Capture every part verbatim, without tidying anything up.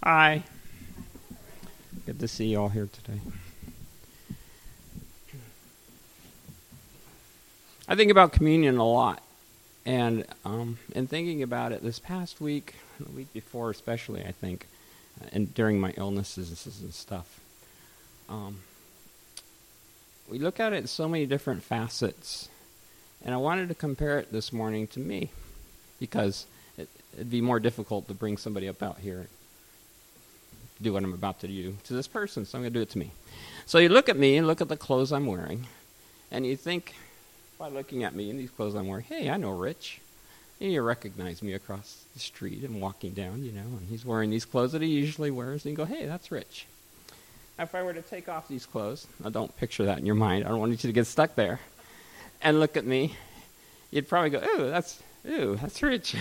Hi. Good to see you all here today. I think about communion a lot. And um, in thinking about it this past week, the week before especially, I think, uh, and during my illnesses and stuff, um, we look at it in so many different facets. And I wanted to compare it this morning to me, because it, it'd be more difficult to bring somebody up out here and do what I'm about to do to this person, so I'm going to do it to me. So you look at me and look at the clothes I'm wearing, and you think, by looking at me and these clothes I'm wearing, hey, I know Rich. And you recognize me across the street and walking down, you know, and he's wearing these clothes that he usually wears, and you go, hey, that's Rich. If I were to take off these clothes, now don't picture that in your mind, I don't want you to get stuck there, and look at me, you'd probably go, ooh, that's, ooh, that's Rich.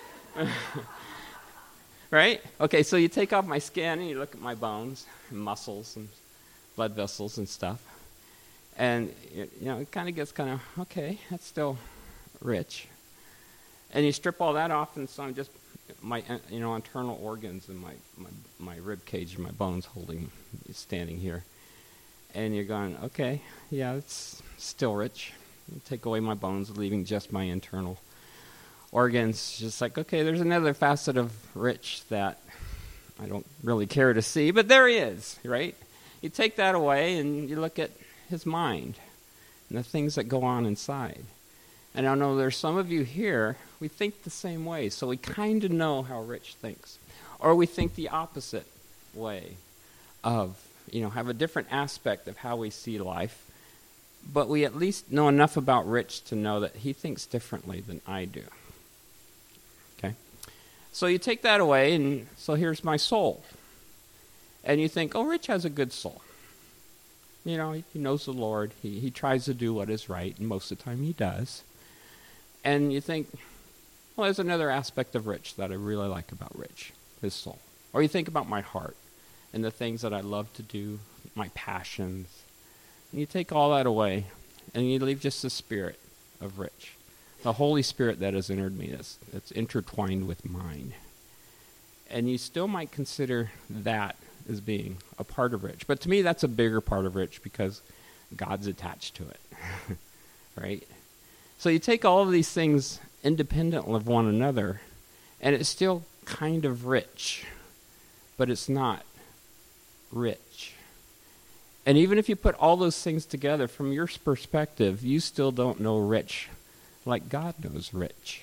Right? Okay, so you take off my skin and you look at my bones and muscles and blood vessels and stuff. And, you know, it kind of gets kind of, okay, that's still Rich. And you strip all that off, and so I'm just, my, you know, internal organs and my, my, my rib cage and my bones holding, standing here. And you're going, okay, yeah, it's still Rich. You take away my bones, leaving just my internal organs. Just like, okay, there's another facet of Rich that I don't really care to see, but there he is, right? You take that away, and you look at his mind and the things that go on inside. And I know there's some of you here, we think the same way, so we kind of know how Rich thinks. Or we think the opposite way of, you know, have a different aspect of how we see life, but we at least know enough about Rich to know that he thinks differently than I do. Okay? So you take that away, and so here's my soul. And you think, oh, Rich has a good soul. You know, he, he knows the Lord. He, he tries to do what is right, and most of the time he does. And you think, well, there's another aspect of Rich that I really like about Rich, his soul. Or you think about my heart and the things that I love to do, my passions. And you take all that away, and you leave just the spirit of Rich. The Holy Spirit that has entered me, that's, that's intertwined with mine. And you still might consider that as being a part of Rich. But to me, that's a bigger part of Rich because God's attached to it, right? So you take all of these things independent of one another, and it's still kind of Rich, but it's not Rich. And even if you put all those things together, from your perspective, you still don't know Rich like God knows Rich.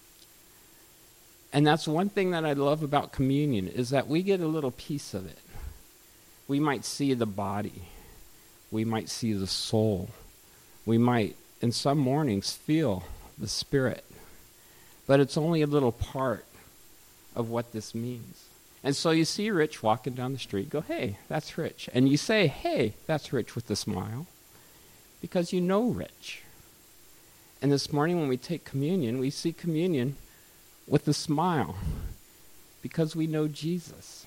And that's one thing that I love about communion, is that we get a little piece of it. We might see the body. We might see the soul. We might, in some mornings, feel the spirit. But it's only a little part of what this means. And so you see Rich walking down the street, go, hey, that's Rich. And you say, hey, that's Rich, with a smile, because you know Rich. And this morning when we take communion, we see communion with a smile, because we know Jesus.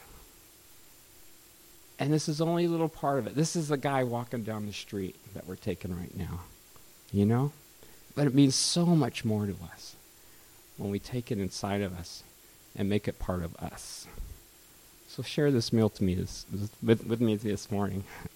And this is only a little part of it. This is the guy walking down the street that we're taking right now, you know? But it means so much more to us when we take it inside of us and make it part of us. So share this meal to me this, this, with, with me this morning.